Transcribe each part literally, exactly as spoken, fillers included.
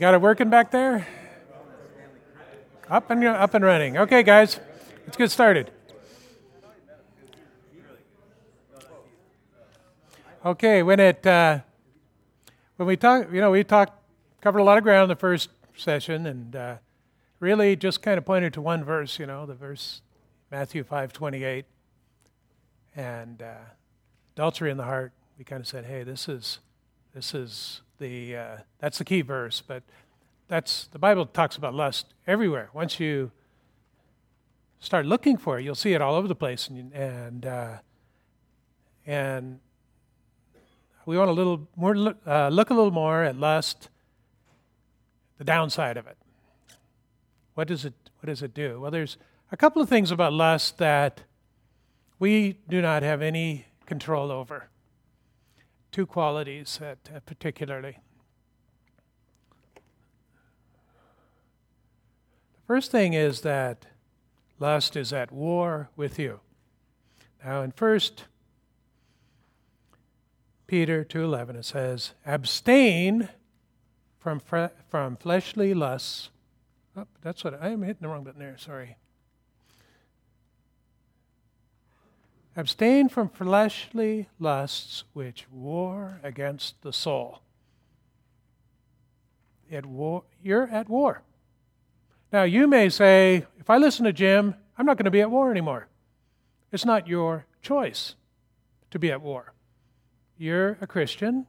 got it working back there? Up and up and running. Okay, guys, let's get started. Okay, when it uh, when we talk, you know, we talked covered a lot of ground in the first session, and uh, really just kind of pointed to one verse. You know, the verse Matthew five twenty-eight, and uh, adultery in the heart. We kind of said, hey, this is this is the uh, that's the key verse, but that's the Bible talks about lust everywhere. Once you start looking for it, you'll see it all over the place, and and uh, and we want a little more uh, look a little more at lust, the downside of it. What does it what does it do? Well, there's a couple of things about lust that we do not have any control over. Two qualities that uh, particularly. The first thing is that lust is at war with you. Now in First Peter two eleven it says, abstain from fre- from fleshly lusts. Oh, that's what I am hitting the wrong button there. Sorry. Abstain from fleshly lusts which war against the soul. At war, you're at war. Now you may say, if I listen to Jim, I'm not going to be at war anymore. It's not your choice to be at war. You're a Christian.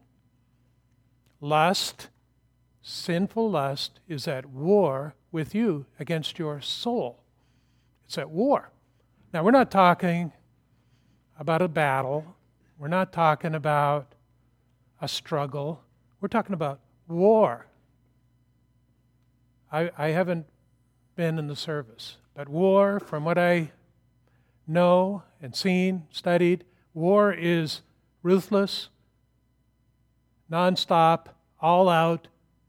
Lust, sinful lust, is at war with you against your soul. It's at war. Now we're not talking about a battle. We're not talking about a struggle. We're talking about war. I, I haven't been in the service, but war, from what I know and seen, studied, war is ruthless, nonstop, all out,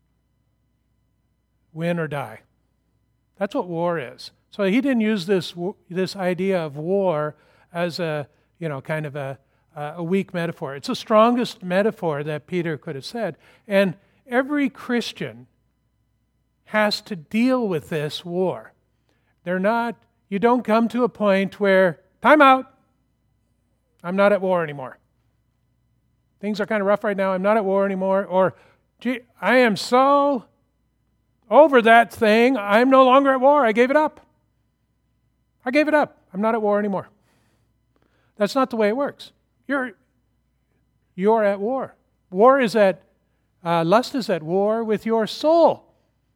win or die. That's what war is. So he didn't use this this idea of war as a you know, kind of a, a weak metaphor. It's the strongest metaphor that Peter could have said. And every Christian has to deal with this war. They're not, you don't come to a point where, time out, I'm not at war anymore. Things are kind of rough right now, I'm not at war anymore. Or, gee, I am so over that thing, I'm no longer at war, I gave it up. I gave it up, I'm not at war anymore. That's not the way it works. You're you're at war. War is at, uh, lust is at war with your soul.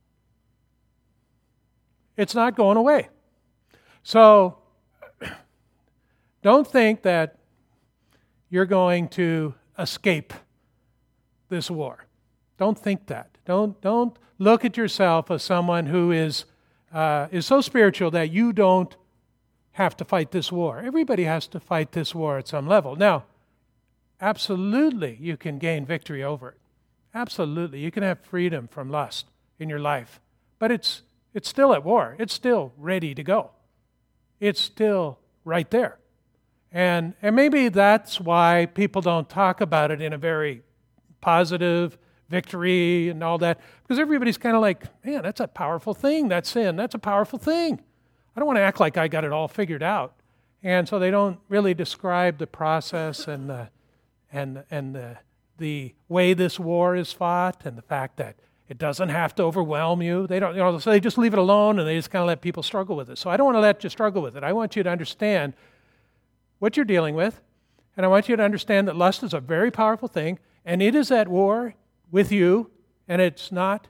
It's not going away. So, don't think that you're going to escape this war. Don't think that. Don't don't look at yourself as someone who is uh, is so spiritual that you don't have to fight this war. Everybody has to fight this war at some level. Now, absolutely you can gain victory over it. Absolutely. You can have freedom from lust in your life. But it's it's still at war. It's still ready to go. It's still right there. And and maybe that's why people don't talk about it in a very positive victory and all that. Because everybody's kind of like, man, that's a powerful thing, that sin. That's a powerful thing. I don't want to act like I got it all figured out. And so they don't really describe the process and the and and the the way this war is fought and the fact that it doesn't have to overwhelm you. They don't, you know, so they just leave it alone and they just kind of let people struggle with it. So I don't want to let you struggle with it. I want you to understand what you're dealing with, and I want you to understand that lust is a very powerful thing, and it is at war with you, and it's not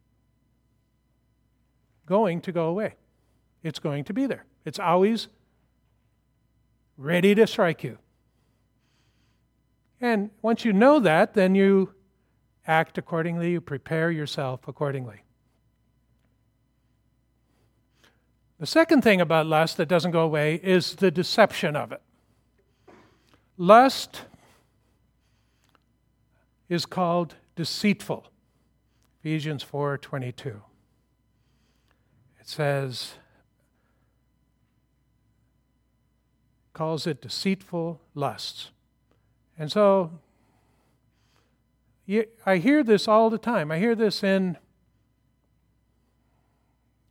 going to go away. It's going to be there. It's always ready to strike you. And once you know that, then you act accordingly, you prepare yourself accordingly. The second thing about lust that doesn't go away is the deception of it. Lust is called deceitful. Ephesians four twenty-two. It says, calls it deceitful lusts. And so, I hear this all the time. I hear this in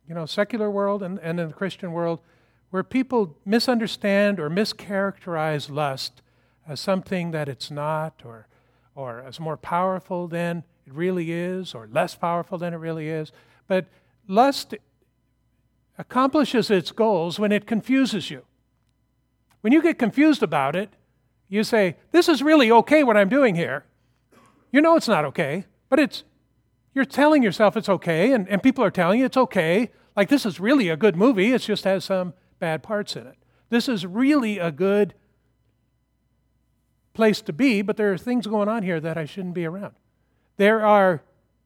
you know, secular world and, and in the Christian world, where people misunderstand or mischaracterize lust as something that it's not, or or as more powerful than it really is, or less powerful than it really is. But lust accomplishes its goals when it confuses you. When you get confused about it, you say, this is really okay what I'm doing here. You know it's not okay, but it's you're telling yourself it's okay, and, and people are telling you it's okay. Like, this is really a good movie, it just has some bad parts in it. This is really a good place to be, but there are things going on here that I shouldn't be around. There are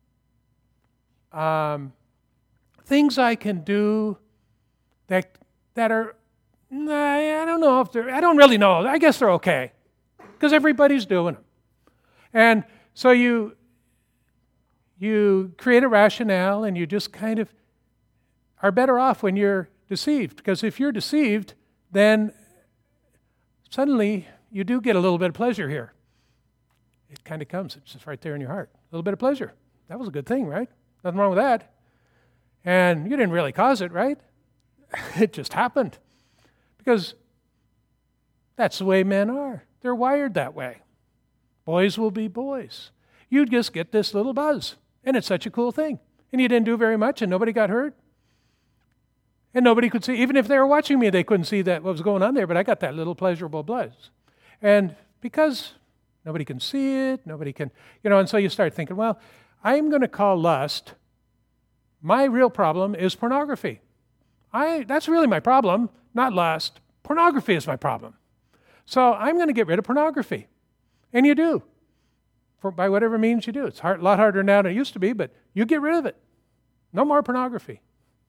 um, things I can do that that are, nah, I don't know if they're, I don't really know. I guess they're okay, because everybody's doing them. And so you you create a rationale, and you just kind of are better off when you're deceived, because if you're deceived, then suddenly you do get a little bit of pleasure here. It kind of comes. It's just right there in your heart. A little bit of pleasure. That was a good thing, right? Nothing wrong with that. And you didn't really cause it, right? It just happened. Because that's the way men are. They're wired that way. Boys will be boys. You just get this little buzz, and it's such a cool thing. And you didn't do very much, and nobody got hurt. And nobody could see, even if they were watching me, they couldn't see that what was going on there, but I got that little pleasurable buzz. And because nobody can see it, nobody can, you know, and so you start thinking, well, I'm going to call lust, my real problem is pornography. I that's really my problem, not lust. Pornography is my problem. So I'm going to get rid of pornography. And you do, for, by whatever means you do. It's hard, a lot harder now than it used to be, but you get rid of it. No more pornography.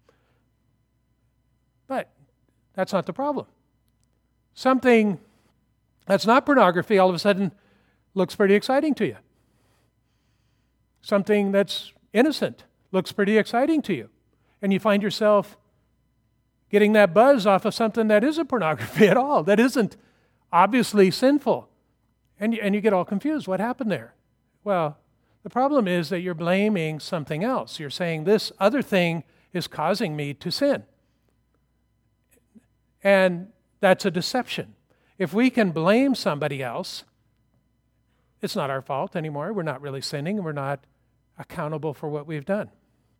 But that's not the problem. Something that's not pornography all of a sudden looks pretty exciting to you. Something that's innocent looks pretty exciting to you. And you find yourself getting that buzz off of something that isn't pornography at all, that isn't obviously sinful. And you, and you get all confused. What happened there? Well, the problem is that you're blaming something else. You're saying this other thing is causing me to sin. And that's a deception. If we can blame somebody else, it's not our fault anymore. We're not really sinning. We're not accountable for what we've done.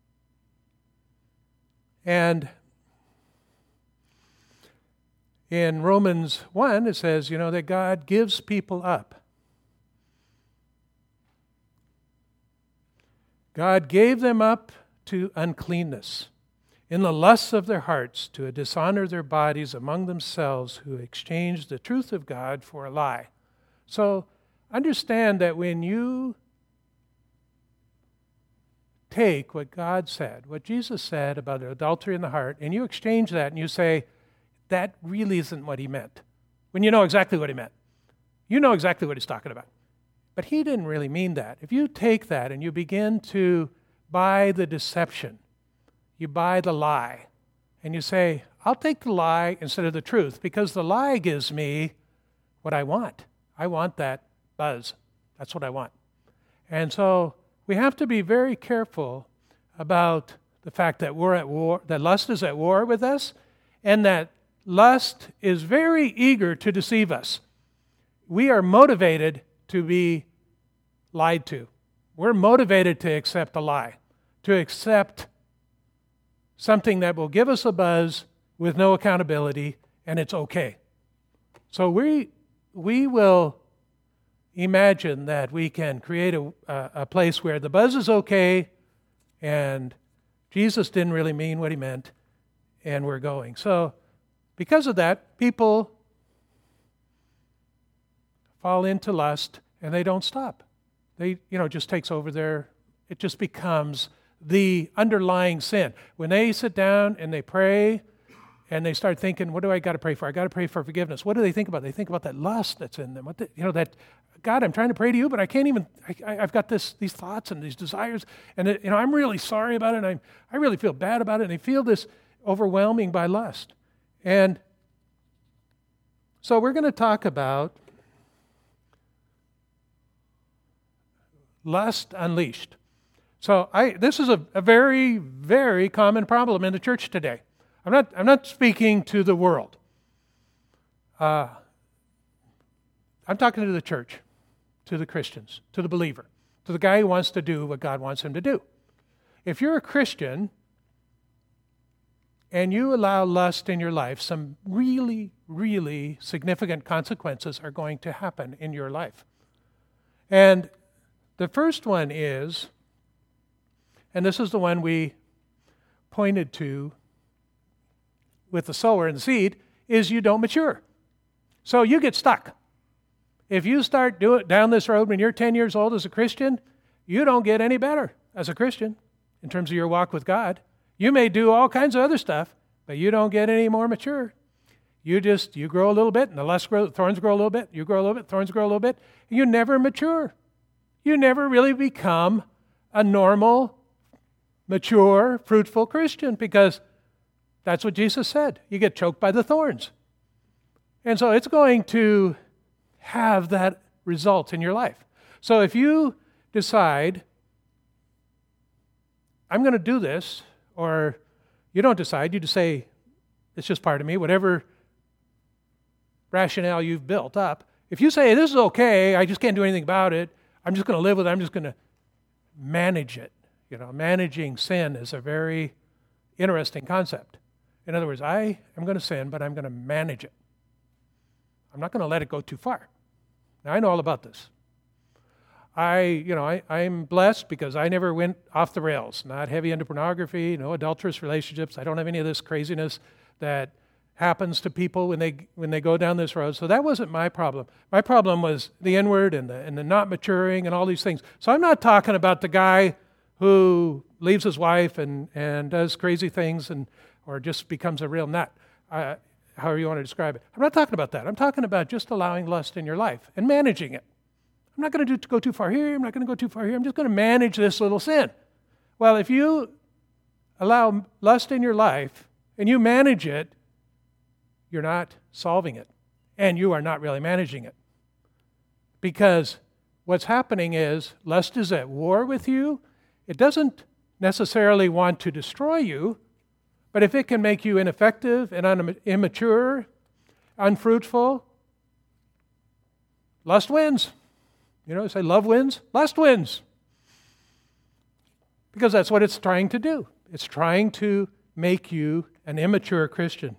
And in Romans one, it says, you know, that God gives people up. God gave them up to uncleanness, in the lusts of their hearts, to dishonor their bodies among themselves, who exchanged the truth of God for a lie. So understand that when you take what God said, what Jesus said about adultery in the heart, and you exchange that and you say, that really isn't what he meant, when you know exactly what he meant. You know exactly what he's talking about. But he didn't really mean that. If you take that and you begin to buy the deception, you buy the lie, and you say, I'll take the lie instead of the truth, because the lie gives me what I want. I want that buzz. That's what I want. And so we have to be very careful about the fact that we're at war, that lust is at war with us, and that lust is very eager to deceive us. We are motivated to be lied to. We're motivated to accept a lie, to accept something that will give us a buzz with no accountability, and it's okay. So we we will imagine that we can create a, a, a place where the buzz is okay, and Jesus didn't really mean what he meant, and we're going. So because of that, people fall into lust, and they don't stop. They, you know, it just takes over their, it just becomes the underlying sin. When they sit down and they pray and they start thinking, what do I got to pray for? I got to pray for forgiveness. What do they think about? They think about that lust that's in them. What the, you know, that, God, I'm trying to pray to you, but I can't even, I, I've got this, these thoughts and these desires, and it, you know, I'm really sorry about it, and I'm, I really feel bad about it, and they feel this overwhelming by lust. And so we're going to talk about lust unleashed. So I, this is a, a very, very common problem in the church today. I'm not, I'm not speaking to the world. Uh, I'm talking to the church, to the Christians, to the believer, to the guy who wants to do what God wants him to do. If you're a Christian and you allow lust in your life, some really, really significant consequences are going to happen in your life. And the first one is, and this is the one we pointed to with the sower and the seed, is you don't mature. So you get stuck. If you start doing down this road when you're ten years old as a Christian, you don't get any better as a Christian in terms of your walk with God. You may do all kinds of other stuff, but you don't get any more mature. You just, you grow a little bit, and the less grow, thorns grow a little bit, you grow a little bit, thorns grow a little bit, and you never mature. You never really become a normal, mature, fruitful Christian, because that's what Jesus said. You get choked by the thorns. And so it's going to have that result in your life. So if you decide, I'm going to do this, or you don't decide, you just say, it's just part of me, whatever rationale you've built up. If you say, this is okay, I just can't do anything about it, I'm just going to live with it, I'm just going to manage it. You know, managing sin is a very interesting concept. In other words, I am going to sin, but I'm going to manage it. I'm not going to let it go too far. Now, I know all about this. I, you know, I, I'm blessed because I never went off the rails. Not heavy into pornography, no adulterous relationships. I don't have any of this craziness that happens to people when they when they go down this road. So that wasn't my problem. My problem was the inward and the and the not maturing and all these things. So I'm not talking about the guy who leaves his wife and, and does crazy things and or just becomes a real nut, uh, however you want to describe it. I'm not talking about that. I'm talking about just allowing lust in your life and managing it. I'm not going to do, go too far here. I'm not going to go too far here. I'm just going to manage this little sin. Well, if you allow lust in your life and you manage it, you're not solving it, and you are not really managing it. Because what's happening is lust is at war with you. It doesn't necessarily want to destroy you, but if it can make you ineffective and un- immature, unfruitful, lust wins. You know, say love wins, lust wins. Because that's what it's trying to do. It's trying to make you an immature Christian.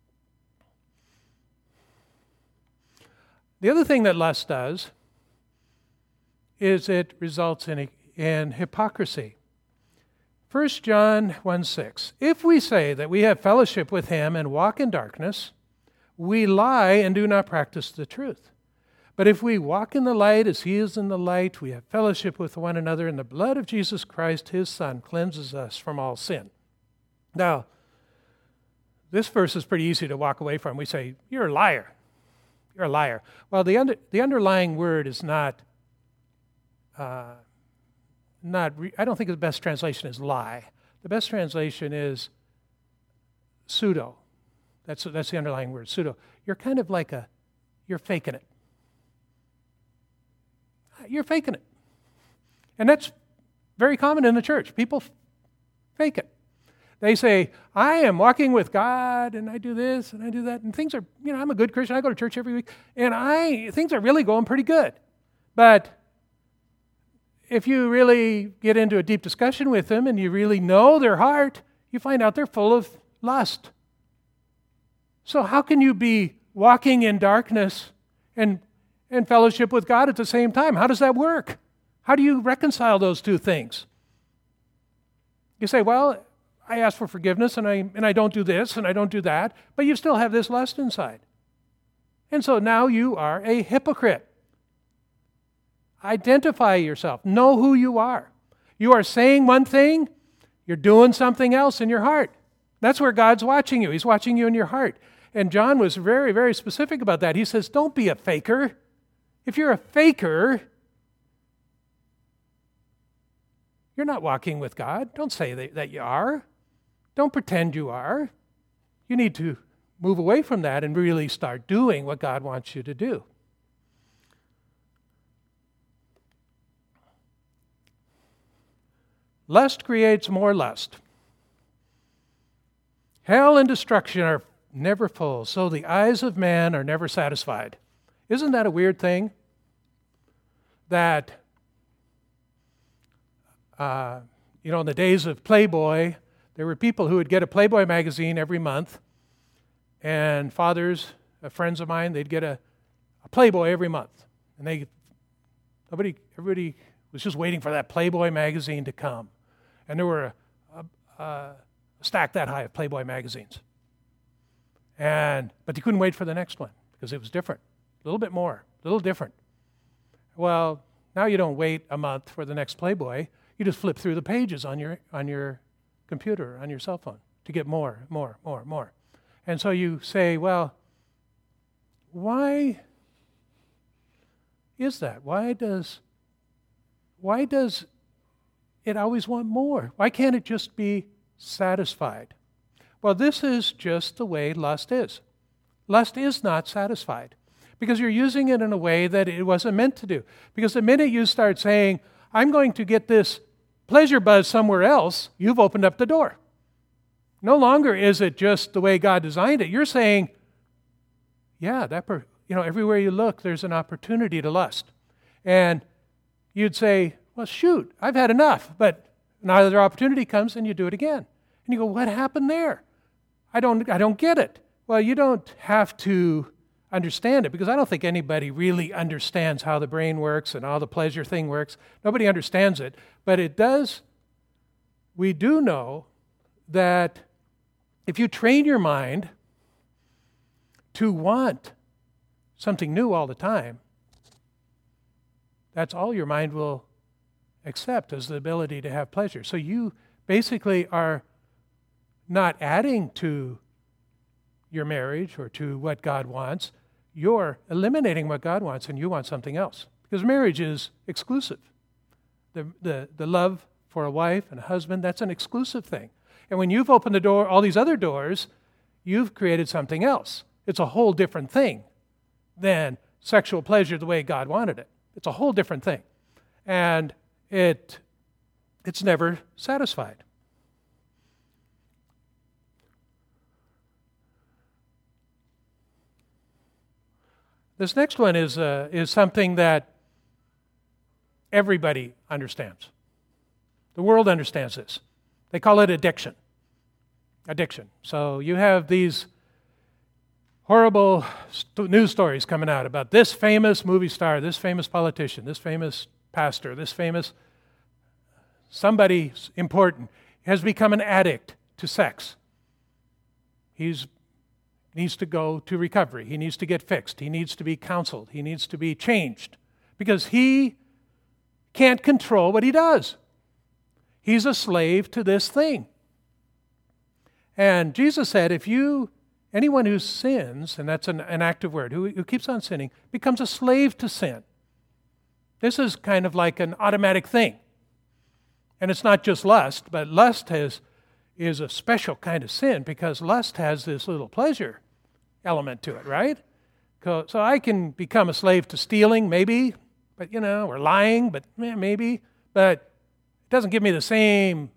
The other thing that lust does is it results in, in hypocrisy. First John one six, if we say that we have fellowship with him and walk in darkness, we lie and do not practice the truth. But if we walk in the light as he is in the light, we have fellowship with one another, and the blood of Jesus Christ, his Son, cleanses us from all sin. Now, this verse is pretty easy to walk away from. We say, you're a liar. You're a liar. Well, the under, the underlying word is not, uh, not. Re- I don't think the best translation is lie. The best translation is pseudo. That's that's the underlying word, pseudo. You're kind of like a, you're faking it. You're faking it. And that's very common in the church. People f- fake it. They say, I am walking with God, and I do this, and I do that, and things are, you know, I'm a good Christian, I go to church every week, and I things are really going pretty good. But if you really get into a deep discussion with them, and you really know their heart, you find out they're full of lust. So how can you be walking in darkness and and fellowship with God at the same time? How does that work? How do you reconcile those two things? You say, well, I ask for forgiveness and I and I don't do this and I don't do that, but you still have this lust inside. And so now you are a hypocrite. Identify yourself. Know who you are. You are saying one thing, you're doing something else in your heart. That's where God's watching you. He's watching you in your heart. And John was very, very specific about that. He says, don't be a faker. If you're a faker, you're not walking with God. Don't say that, that you are. Don't pretend you are. You need to move away from that and really start doing what God wants you to do. Lust creates more lust. Hell and destruction are never full, so the eyes of man are never satisfied. Isn't that a weird thing? That, uh, you know, in the days of Playboy, there were people who would get a Playboy magazine every month, and fathers, uh, friends of mine, they'd get a, a Playboy every month. And they, nobody, everybody was just waiting for that Playboy magazine to come. And there were a, a, a stack that high of Playboy magazines. And but you couldn't wait for the next one because it was different, a little bit more, a little different. Well, now you don't wait a month for the next Playboy. You just flip through the pages on your on your computer, on your cell phone, to get more, more, more, more. And so you say, well, why is that? Why does why does it always want more? Why can't it just be satisfied? Well, this is just the way lust is. Lust is not satisfied because you're using it in a way that it wasn't meant to do. Because the minute you start saying, I'm going to get this pleasure buzz somewhere else, you've opened up the door. No longer is it just the way God designed it. You're saying, yeah, that per- you know, everywhere you look, there's an opportunity to lust. And you'd say, well, shoot, I've had enough. But another opportunity comes and you do it again. And you go, what happened there? I don't, I don't get it. Well, you don't have to understand it because I don't think anybody really understands how the brain works and how the pleasure thing works. Nobody understands it. But it does, we do know that if you train your mind to want something new all the time, that's all your mind will accept as the ability to have pleasure. So you basically are not adding to your marriage or to what God wants. You're eliminating what God wants and you want something else. Because marriage is exclusive. The, the, the love for a wife and a husband, that's an exclusive thing. And when you've opened the door, all these other doors, you've created something else. It's a whole different thing than sexual pleasure the way God wanted it. It's a whole different thing. And it it's never satisfied. This next one is uh, is something that everybody understands. The world understands this. They call it addiction. Addiction. So you have these horrible st- news stories coming out about this famous movie star, this famous politician, this famous pastor, this famous somebody important has become an addict to sex. He's needs to go to recovery. He needs to get fixed. He needs to be counseled. He needs to be changed because he can't control what he does. He's a slave to this thing. And Jesus said, if you, anyone who sins, and that's an, an active word, who, who keeps on sinning, becomes a slave to sin. This is kind of like an automatic thing. And it's not just lust, but lust has, is a special kind of sin because lust has this little pleasure element to it, right? So I can become a slave to stealing, maybe, but you know, or lying, but eh, maybe, but it doesn't give me the same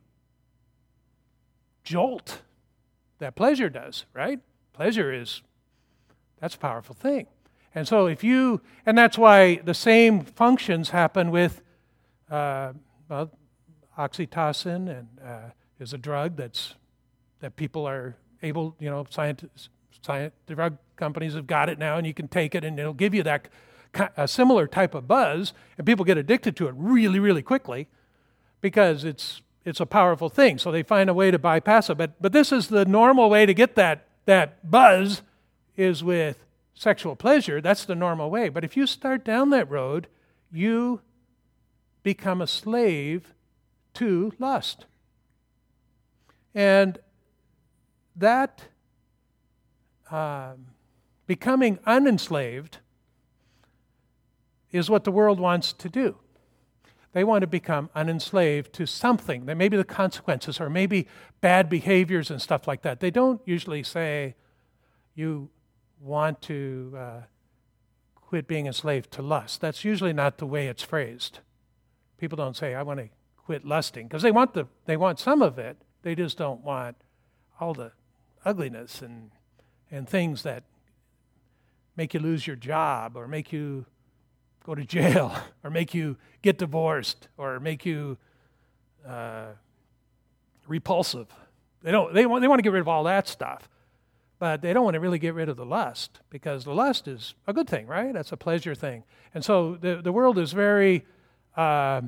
jolt that pleasure does, right? Pleasure is, that's a powerful thing. And so if you, and that's why the same functions happen with, uh, well, oxytocin and uh, is a drug that's, that people are able, you know, scientists, science, drug companies have got it now and you can take it and it'll give you that, a similar type of buzz and people get addicted to it really, really quickly because it's, it's a powerful thing. So they find a way to bypass it. But, but this is the normal way to get that, that buzz is with sexual pleasure. That's the normal way. But if you start down that road, you become a slave to lust. And that um, becoming unenslaved is what the world wants to do. They want to become unenslaved to something. That maybe the consequences or maybe bad behaviors and stuff like that. They don't usually say you want to uh, quit being enslaved to lust. That's usually not the way it's phrased. People don't say, I want to quit lusting because they want the they want some of it. They just don't want all the ugliness and and things that make you lose your job or make you go to jail or make you get divorced or make you uh, repulsive. They don't. They want. They want to get rid of all that stuff, but they don't want to really get rid of the lust because the lust is a good thing, right? That's a pleasure thing, and so the the world is very. Uh,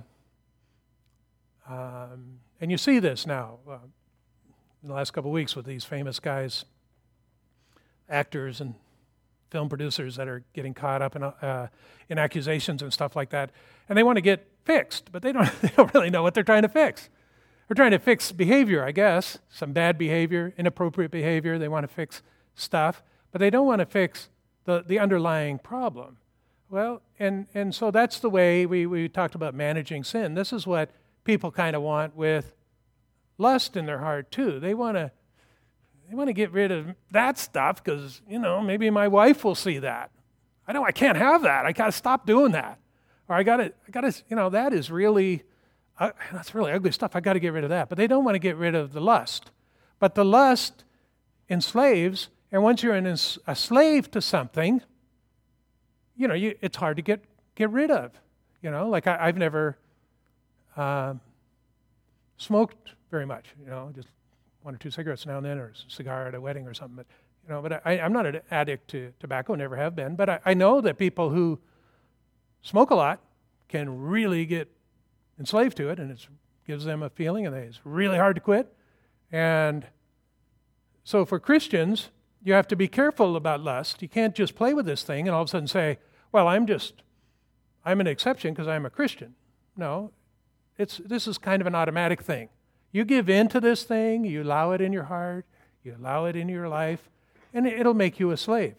um, and you see this now uh, in the last couple of weeks with these famous guys, actors and film producers that are getting caught up in uh, in accusations and stuff like that, and they want to get fixed, but they don't. They don't really know what they're trying to fix. They're trying to fix behavior, I guess, some bad behavior, inappropriate behavior. They want to fix stuff, but they don't want to fix the, the underlying problem. Well, and, and so that's the way we, we talked about managing sin. This is what people kind of want with lust in their heart, too. They want to they want to get rid of that stuff because, you know, maybe my wife will see that. I know I can't have that. I got to stop doing that. Or I got to, I got to, you know, that is really... Uh, that's really ugly stuff. I got to get rid of that. But they don't want to get rid of the lust. But the lust enslaves, and once you're an, a slave to something, you know, you, it's hard to get, get rid of. You know, like I, I've never uh, smoked very much. You know, just one or two cigarettes now and then, or a cigar at a wedding or something. But you know, but I, I'm not an addict to tobacco. Never have been. But I, I know that people who smoke a lot can really get enslaved to it, and it gives them a feeling, and it's really hard to quit. And so for Christians, you have to be careful about lust. You can't just play with this thing and all of a sudden say, well, I'm just, I'm an exception because I'm a Christian. No, it's this is kind of an automatic thing. You give in to this thing, you allow it in your heart, you allow it in your life, and it'll make you a slave.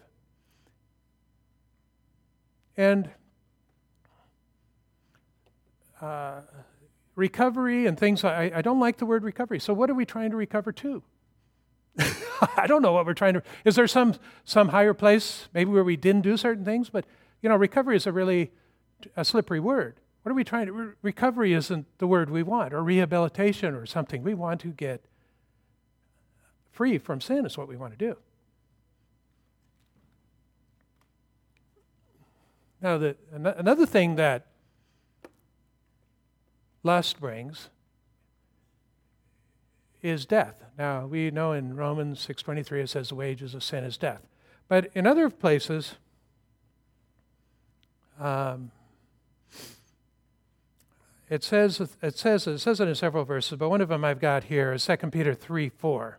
And Uh, recovery and things, I, I don't like the word recovery. So what are we trying to recover to? I don't know what we're trying to, is there some some higher place maybe where we didn't do certain things? But, you know, recovery is a really a slippery word. What are we trying to, re- recovery isn't the word we want, or rehabilitation or something. We want to get free from sin is what we want to do. Now, the, another thing that lust brings is death. Now, we know in Romans six twenty-three it says the wages of sin is death. But in other places, um, it says it says it says it in several verses, but one of them I've got here is Second Peter three four.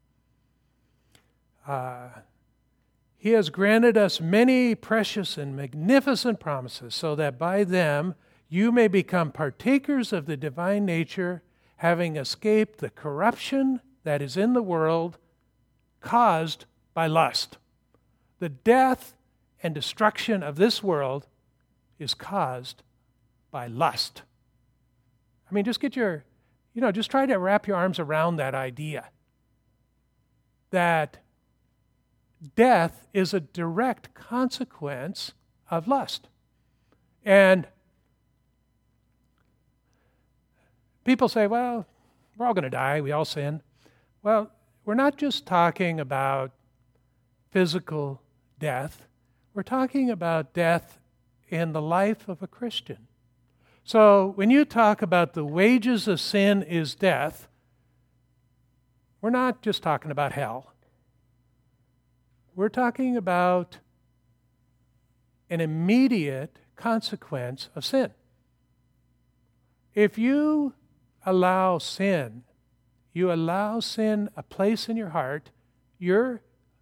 Uh, he has granted us many precious and magnificent promises, so that by them you may become partakers of the divine nature, having escaped the corruption that is in the world caused by lust. The death and destruction of this world is caused by lust. I mean, just get your, you know, just try to wrap your arms around that idea that death is a direct consequence of lust. And people say, well, we're all going to die. We all sin. Well, we're not just talking about physical death. We're talking about death in the life of a Christian. So when you talk about the wages of sin is death, we're not just talking about hell. We're talking about an immediate consequence of sin. If you allow sin, you allow sin a place in your heart, you're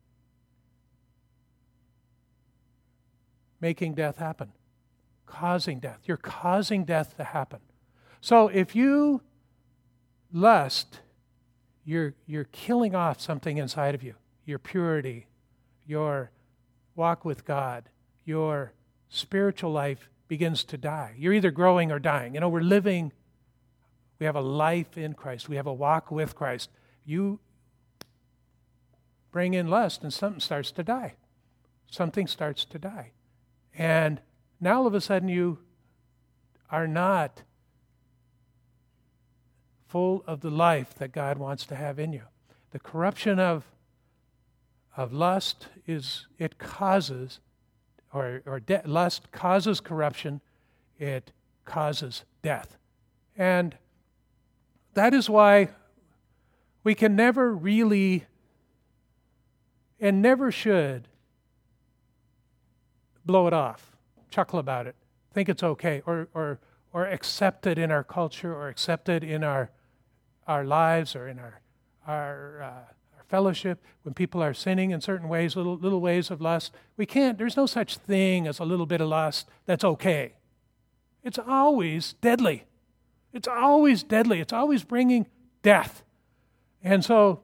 making death happen, causing death. You're causing death to happen. So if you lust, you're, you're killing off something inside of you, your purity, your walk with God, your spiritual life begins to die. You're either growing or dying. You know, we're living. We have a life in Christ. We have a walk with Christ. You bring in lust and something starts to die. Something starts to die. And now all of a sudden you are not full of the life that God wants to have in you. The corruption of, of lust is, it causes, or, or de- lust causes corruption, it causes death. And that is why we can never really, and never should, blow it off, chuckle about it, think it's okay, or or or accept it in our culture, or accept it in our our lives, or in our our, uh, our fellowship. When people are sinning in certain ways, little little ways of lust, we can't. There's no such thing as a little bit of lust that's okay. It's always deadly. It's always deadly. It's always bringing death. And so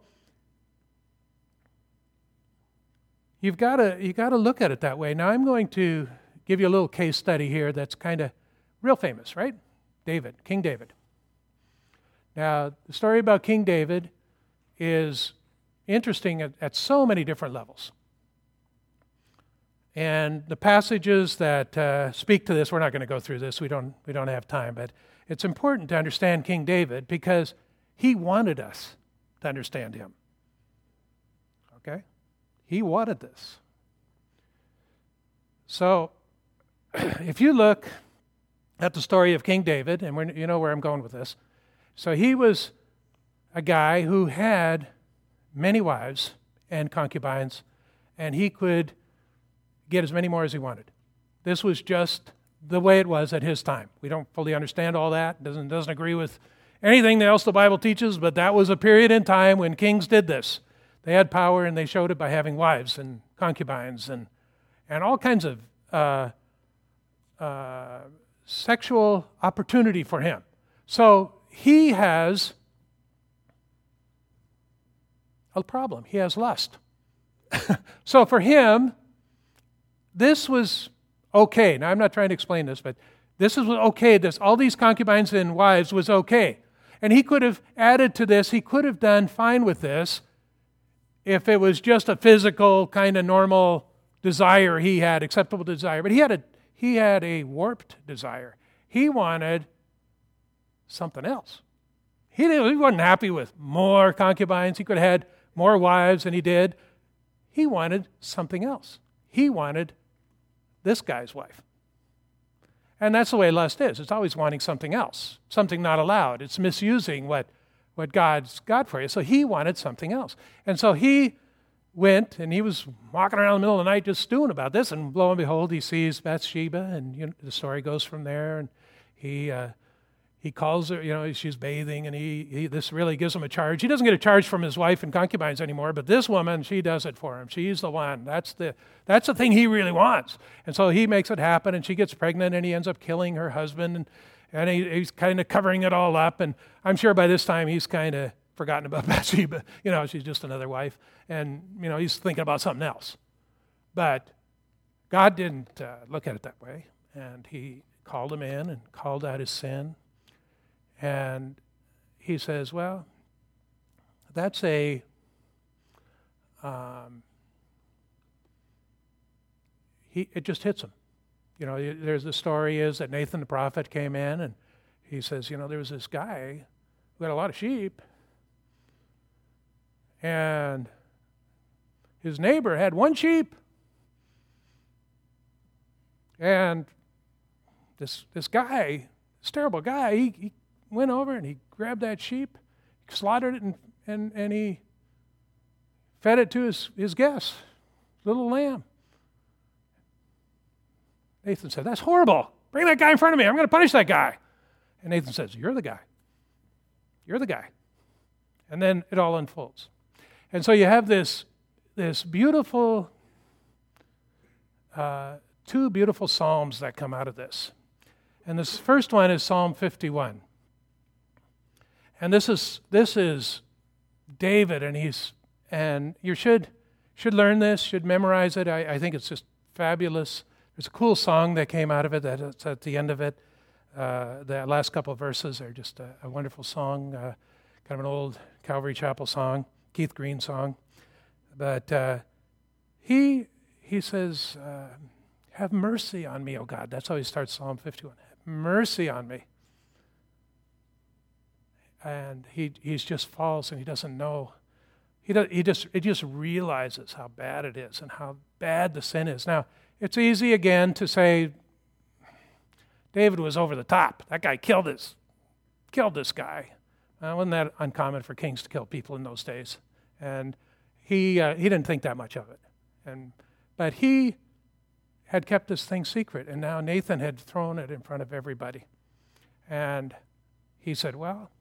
you've got to you got to look at it that way. Now I'm going to give you a little case study here that's kind of real famous, right? David, King David. Now, the story about King David is interesting at, at so many different levels. And the passages that uh, speak to this, we're not going to go through this. We don't we don't have time, but it's important to understand King David because he wanted us to understand him. Okay? He wanted this. So, if you look at the story of King David, and we're, you know where I'm going with this. So he was a guy who had many wives and concubines, and he could get as many more as he wanted. This was just the way it was at his time. We don't fully understand all that. Doesn't doesn't agree with anything else the Bible teaches, but that was a period in time when kings did this. They had power, and they showed it by having wives and concubines and and all kinds of uh, uh, sexual opportunity for him. So he has a problem. He has lust. So for him, this was okay. Now, I'm not trying to explain this, but this is okay. This, all these concubines and wives was okay. And he could have added to this, he could have done fine with this if it was just a physical kind of normal desire he had, acceptable desire. But he had a he had a warped desire. He wanted something else. He, didn't, he wasn't happy with more concubines. He could have had more wives than he did. He wanted something else. He wanted this guy's wife. And that's the way lust is. It's always wanting something else, something not allowed. It's misusing what, what God's got for you. So he wanted something else. And so he went, and he was walking around in the middle of the night just stewing about this, and lo and behold, he sees Bathsheba, and you know, the story goes from there, and he uh, he calls her, you know, she's bathing, and he, he this really gives him a charge. He doesn't get a charge from his wife and concubines anymore, but this woman, she does it for him. She's the one. That's the that's the thing he really wants. And so he makes it happen, and she gets pregnant, and he ends up killing her husband, and, and he, he's kind of covering it all up, and I'm sure by this time he's kind of forgotten about Bathsheba. You know, she's just another wife, and, you know, he's thinking about something else. But God didn't uh, look at it that way, and he called him in and called out his sin. And he says, well, that's a, um, he, it just hits him. You know, there's the story is that Nathan the prophet came in, and he says, you know, there was this guy who had a lot of sheep, and his neighbor had one sheep. And this this guy, this terrible guy, he, he went over and he grabbed that sheep, slaughtered it, and, and, and he fed it to his, his guests, little lamb. Nathan said, that's horrible. Bring that guy in front of me. I'm going to punish that guy. And Nathan says, you're the guy. You're the guy. And then it all unfolds. And so you have this, this beautiful, uh, two beautiful psalms that come out of this. And this first one is Psalm fifty-one. And this is this is David, and he's and you should should learn this, should memorize it. I, I think it's just fabulous. There's a cool song that came out of it that's at the end of it. Uh, the last couple of verses are just a, a wonderful song, uh, kind of an old Calvary Chapel song, Keith Green song. But uh, he he says, uh, have mercy on me, O God. That's how he starts Psalm fifty-one. Have mercy on me. and he he's just falls and he doesn't know. He does, he just he just realizes how bad it is and how bad the sin is. Now, it's easy again to say David was over the top. That guy killed his killed this guy. Uh, wasn't that uncommon for kings to kill people in those days? And he uh, he didn't think that much of it. And but he had kept this thing secret, and now Nathan had thrown it in front of everybody. And he said, well,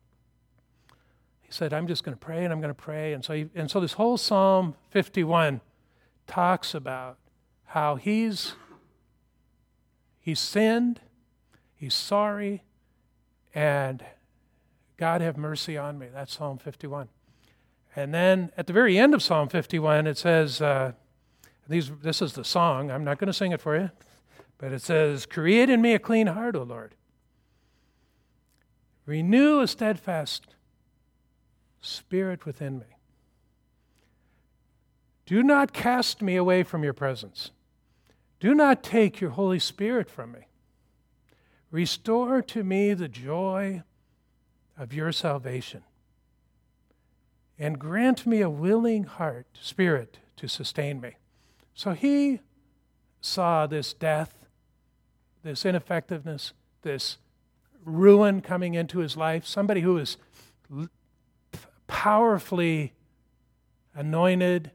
he said, I'm just going to pray, and I'm going to pray. And so, he, and so this whole Psalm fifty-one talks about how he's he's sinned, he's sorry, and God have mercy on me. That's Psalm fifty-one. And then at the very end of Psalm fifty-one, it says, uh, these, this is the song. I'm not going to sing it for you, but it says, create in me a clean heart, O Lord. Renew a steadfast spirit within me. Do not cast me away from your presence. Do not take your Holy Spirit from me. Restore to me the joy of your salvation, and grant me a willing heart, spirit, to sustain me. So he saw this death, this ineffectiveness, this ruin coming into his life, somebody who was powerfully anointed,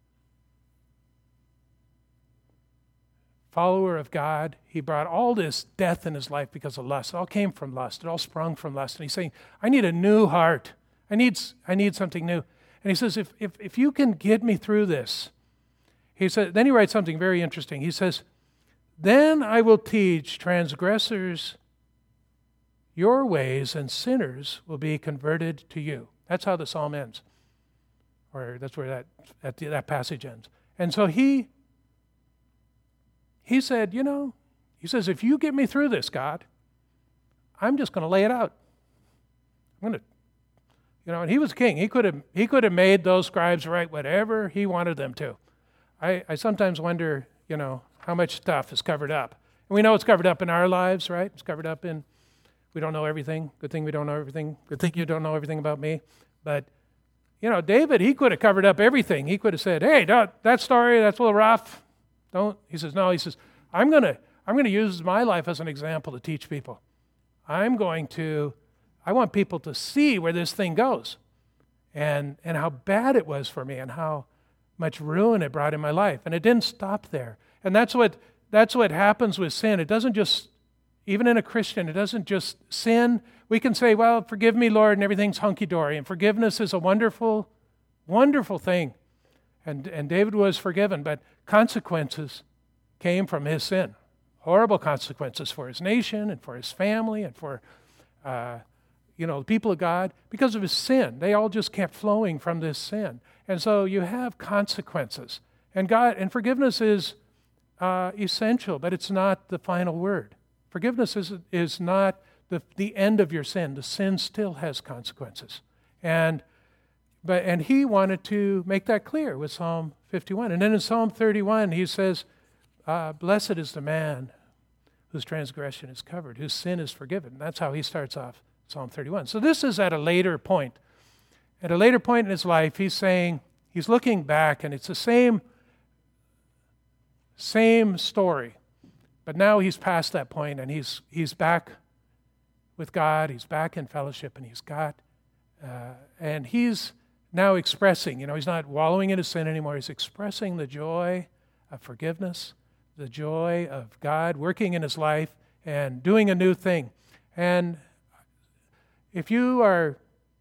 follower of God. He brought all this death in his life because of lust. It all came from lust. It all sprung from lust. And he's saying, I need a new heart. I need, I need something new. And he says, if, if, if you can get me through this, he said, then he writes something very interesting. He says, then I will teach transgressors your ways, and sinners will be converted to you. That's how the psalm ends. Or that's where that, that, that passage ends. And so he He said, you know, he says, if you get me through this, God, I'm just going to lay it out. I'm going to, you know, and he was king. He could have he could have made those scribes write whatever he wanted them to. I, I sometimes wonder, you know, how much stuff is covered up. And we know it's covered up in our lives, right? It's covered up in, we don't know everything. Good thing we don't know everything. Good thing you don't know everything about me. But, you know, David, he could have covered up everything. He could have said, hey, that, that story, that's a little rough. Don't, he says, no, he says, I'm going to I'm going to use my life as an example to teach people. I'm going to, I want people to see where this thing goes and, and how bad it was for me and how much ruin it brought in my life. And it didn't stop there. And that's what that's what happens with sin. It doesn't just, even in a Christian, it doesn't just sin. We can say, well, forgive me, Lord, and everything's hunky-dory. And forgiveness is a wonderful, wonderful thing. And, and David was forgiven, but consequences came from his sin. Horrible consequences for his nation and for his family and for, uh, you know, the people of God. Because of his sin, they all just kept flowing from this sin. And so you have consequences. And God, and forgiveness is uh, essential, but it's not the final word. Forgiveness is, is not the, the end of your sin. The sin still has consequences. And But and he wanted to make that clear with Psalm fifty-one. And then in Psalm thirty-one, he says, uh, blessed is the man whose transgression is covered, whose sin is forgiven. That's how he starts off Psalm thirty-one. So this is at a later point. At a later point in his life, he's saying, he's looking back, and it's the same, same story. But now he's past that point, and he's he's back with God. He's back in fellowship, and he's got, uh, and he's now expressing, you know, he's not wallowing in his sin anymore. He's expressing the joy of forgiveness, the joy of God working in his life and doing a new thing. And if you are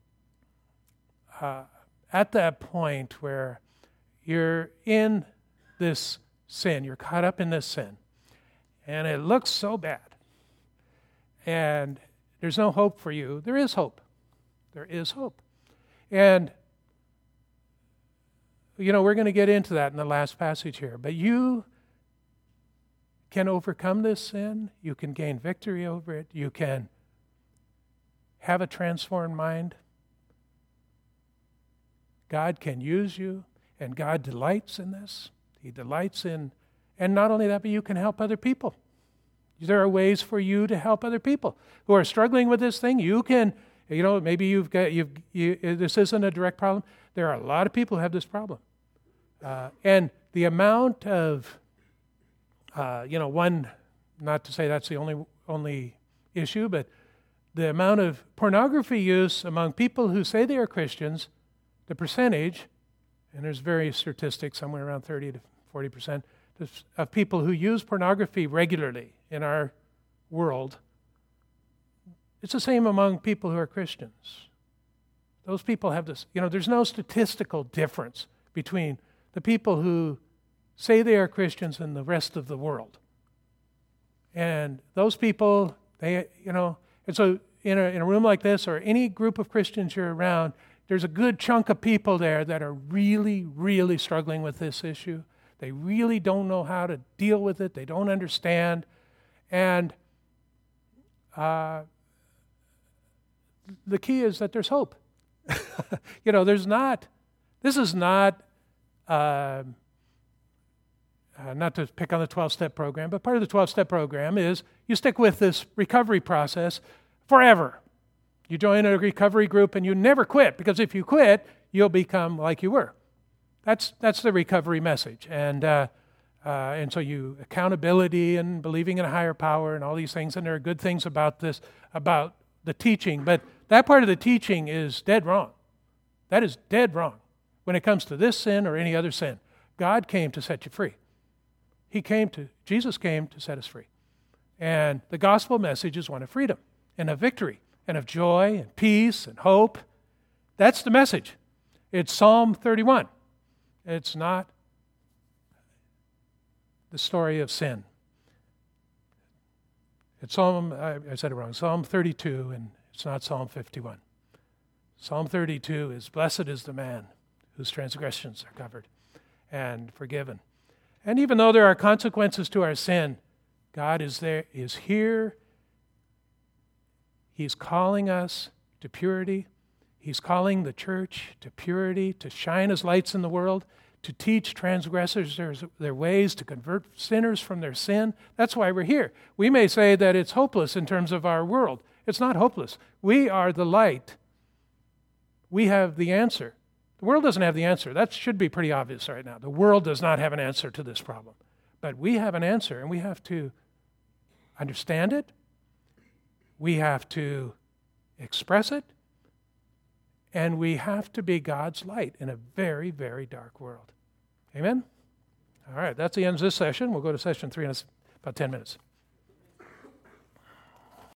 uh, at that point where you're in this sin, you're caught up in this sin, and it looks so bad, and there's no hope for you, there is hope. There is hope. And you know, we're going to get into that in the last passage here. But you can overcome this sin. You can gain victory over it. You can have a transformed mind. God can use you, and God delights in this. He delights in, and not only that, but you can help other people. There are ways for you to help other people who are struggling with this thing. You can You know, maybe you've got, you've, you, this isn't a direct problem. There are a lot of people who have this problem. Uh, and the amount of, uh, you know, one, not to say that's the only only issue, but the amount of pornography use among people who say they are Christians, the percentage, and there's various statistics, somewhere around thirty to forty percent, of people who use pornography regularly in our world, it's the same among people who are Christians. Those people have this, you know, there's no statistical difference between the people who say they are Christians and the rest of the world. And those people, they, you know, and so in a, in a room like this or any group of Christians you're around, there's a good chunk of people there that are really, really struggling with this issue. They really don't know how to deal with it. They don't understand. And uh, the key is that there's hope. You know, there's not, this is not, uh, uh, not to pick on the twelve-step program, but part of the twelve-step program is you stick with this recovery process forever. You join a recovery group and you never quit, because if you quit, you'll become like you were. That's that's the recovery message. And uh, uh, and so you, accountability and believing in a higher power and all these things, and there are good things about this, about the teaching, but that part of the teaching is dead wrong. That is dead wrong when it comes to this sin or any other sin. God came to set you free. He came to, Jesus came to set us free. And the gospel message is one of freedom and of victory and of joy and peace and hope. That's the message. It's Psalm thirty-one. It's not the story of sin. It's Psalm, I, I said it wrong, Psalm thirty-two, and it's not Psalm fifty-one. Psalm thirty-two is, blessed is the man whose transgressions are covered and forgiven. And even though there are consequences to our sin, God is there, is here. He's calling us to purity. He's calling the church to purity, to shine as lights in the world, to teach transgressors their, their ways, to convert sinners from their sin. That's why we're here. We may say that it's hopeless in terms of our world. It's not hopeless. We are the light. We have the answer. The world doesn't have the answer. That should be pretty obvious right now. The world does not have an answer to this problem. But we have an answer, and we have to understand it. We have to express it. And we have to be God's light in a very, very dark world. Amen? All right, that's the end of this session. We'll go to session three in about ten minutes.